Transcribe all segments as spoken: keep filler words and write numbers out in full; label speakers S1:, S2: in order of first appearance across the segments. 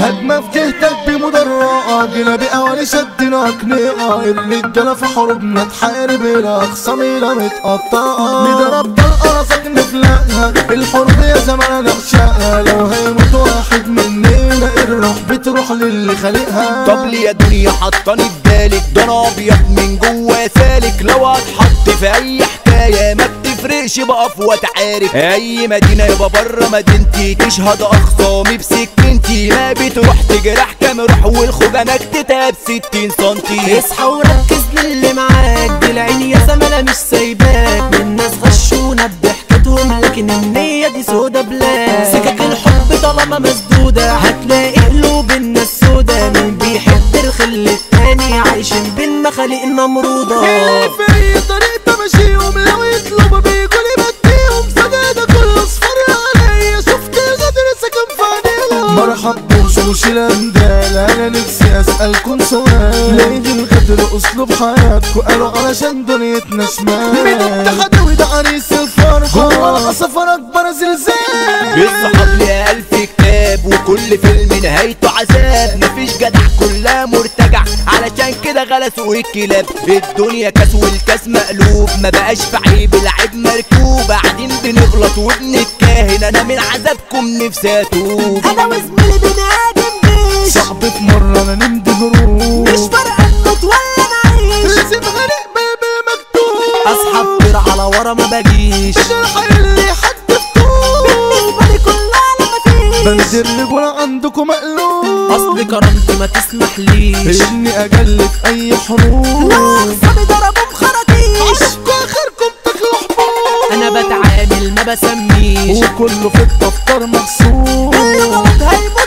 S1: هجمة في جهتك بمدرعة جينا بأواني شدنا قنيعة الرجالة في حروبنا تحارب الأخصام إلى متقطعة نضرب طلقة راسك نفلقها الحروب يا زمان نعشقها لو هيموت واحد مننا الروح بتروح للي خالقها.
S2: طب ليه يا دنيا حطاني في بالك ده انا ابيض من جوا سالك لو هتحط في اي حكايه ما بتفرقش بقف واتعارك اي مدينه يبقى بره مدينتي تشهد اخصامي بسكنتي ما بتروح تجرح كام روح والخجنك تتاب ستين سنتي.
S3: اصحى وركز للي معاك دي العين يا زملاء مش سايباك من ناس غشونا بضحكتهم لكن النية دي سودا بلاك سكك الحب طالما مسدودة هتلاقي قلوب الناس سودا من بيحب الخل التاني عايشين بين مخاليق نمرودة
S1: اللي في اي طريق بمشيهم لو يطلبوا بيقولي بديهم سدادة كل اصفر عليا شفت الغدر سكن في عينيهم مرحب بوشوش الاندال انا نفسي اسألكم سؤال ليه الغدر اسلوب حياتكم قالوا علشان دنيتنا شمال مين اتحد وده عريس الفرحة جوه العصفر اكبر زلزال
S2: الصحاب ليها الف كتاب وكل فيلم نهايته عذاب مفيش جدع كلها مرتجع علشان كده غلسوا الكلاب الدنيا كاس والكاس مقلوب ما بقاش في عيب العيب مركوب قاعدين بنغلط وبنتكاهن انا من عذابكم نفسي اتوب
S3: انا وزميلي بنادم بيش
S1: صعب في مرة انا نمد هروب
S3: مش فارقة نموت ولا نعيش
S1: لازم هنقبل بالمكتوب
S3: اصحى كتير على ورا ما بجيش
S1: الحي اللي حد فتوب
S3: بالنسبة لي كلها على مفيش
S1: بنزل رجولة عندكم مقلوب
S3: اصل كرامتي ما تسمحليش
S1: اني اجلد اي حروب
S3: لو اخصامي ضربوا بخراطيش
S1: عشكوا اخركم تاكلوا حبوب
S3: انا بتعامل ما بسميش
S1: وكله في الدفتر مغسول
S3: اللي غلط هيموت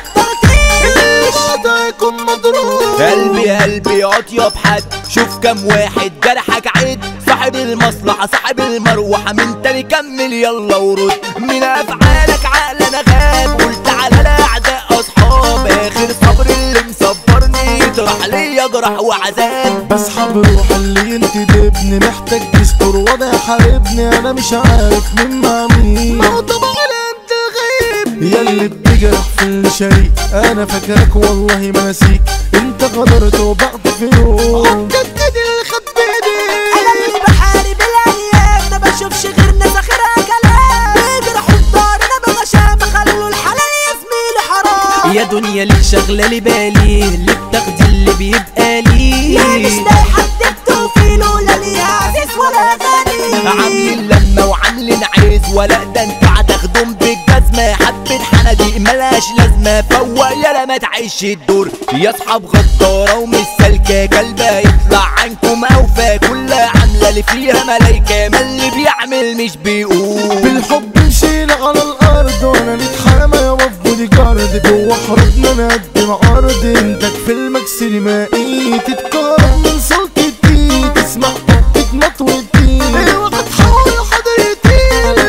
S3: ترتيش
S1: ده يكون مضروب
S2: قلبي قلبي اطيب حد شوف كم واحد جرحك عد صاحب المصلحة صاحب المروحة من تاني كمل يلا ورد من افعالك عقل انا غاب قلت على الاعداء اصحاب اخر صبر اللي مصبرني يطرح ليا جرح وعذاب
S1: بسحب روح اللي ينتدبني محتاج دستور وضع حاربني انا مش عارف مين مع مين ما هو طبعا انت الغيب ياللي بتجرح في اللي شريك انا فاكرك والله ما نسيك انت غدرت وبعت في يوم عدت ايدي اللي خد بايدي
S3: انا مش بحارب الايام ما بشوفش غير ناس اخرها كلام بيجرحوا الدار انا بغشام خلوا الحلال يا زميلي حرام يا دنيا ليه شغله لي بالي اللي بتاخدي اللي بيبقى لي يا مش لاقي حد بتوفيله لا ليها عزيز ولا غالي
S2: عاملين لما وعاملين عايز ولا ده انتوا هتاخدهم بالجزمة حبة حناديق ملهاش لازمة فوق يالا ما تعيش الدور يا اصحاب غدارة ومش سالكة كلبة يطلع عنكم اوفى كلها عاملة اللي فيها ملايكة ما اللي بيعمل مش بيقول
S1: بالحب نشيل على الارض وانا نتحامى يا وف بودي جارد جوا حروبنا نقدم عرض انتك فيلمك سينمائي تتكرم من سلطتي تسمع تتمط ودي اوعى تحاول حضرتي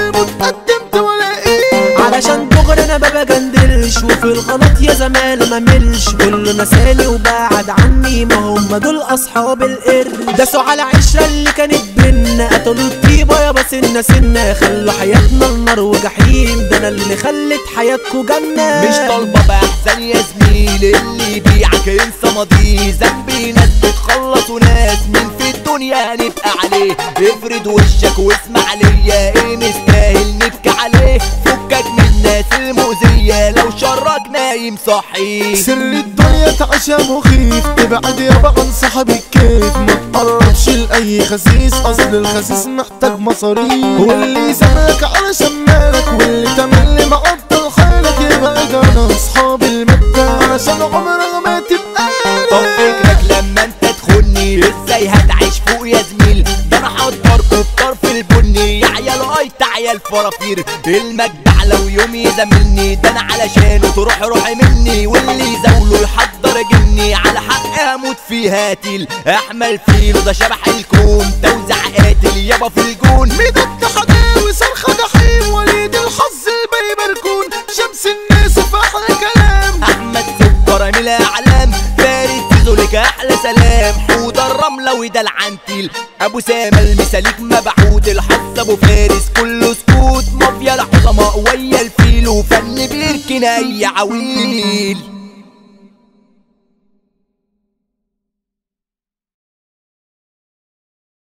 S1: متقدمت ولا ايه
S3: علشان دغري انا ما بجندلش وفي الغلط يا زمان ما ملش كله نساني وبعد عني ما هم دول اصحاب القرد داسوا على عشرة اللي كانت بينا قتلوا الطيبة يابا سنة سنة خلوا حياتنا النار وجحيم ده انا اللي خلت حياتكوا جنة
S2: مش طالبة بأحزان يا زميل اللي يبيعك انسى ماضيه ذنبي ناس بتخلص وناس مين في الدنيا نبقى عليه افرد وشك واسمع ليا ايه مستاهل نبكي عليه فكك من الناس المؤذية لو شرك نايم صحي
S1: سر الدنيا تعشى مخيف تبعد يابا عن صاحب الكيف ما تقربش لأي خسيس اصل الخسيس محتاج مصاريف واللي يسمعك علشان مالك واللي تملي معطل حالك يبقى انا اصحاب المادة علشان عمرك ما تبقى
S2: طب فكرك لما انت تخوني ازاي هتعيش فوق يا زميل ده انا هقدركوا بطرف البني يا عيال اي تعيال فرافير المجدع لو يوم يزاملني ده انا علشانه تروح روحي مني واللي يزاوله يحضر جني على حق اموت فيها تيل احمل فيل ده شبح الكون توزع قاتل يابا في الجون
S1: ميدك حداوي صرخة جحيم وليد الحظ الباقي بركون شمس الناس وفي احلى كلام
S2: احمد سكر من الاعلام فارس تزولك احلى سلام حوض الرمله وده العنتيل ابو سامة المثاليك مبعوت الحظ ابو فارس كله سكوت مافيا العظماء ويا الفيل وفن بيركن اي عويل.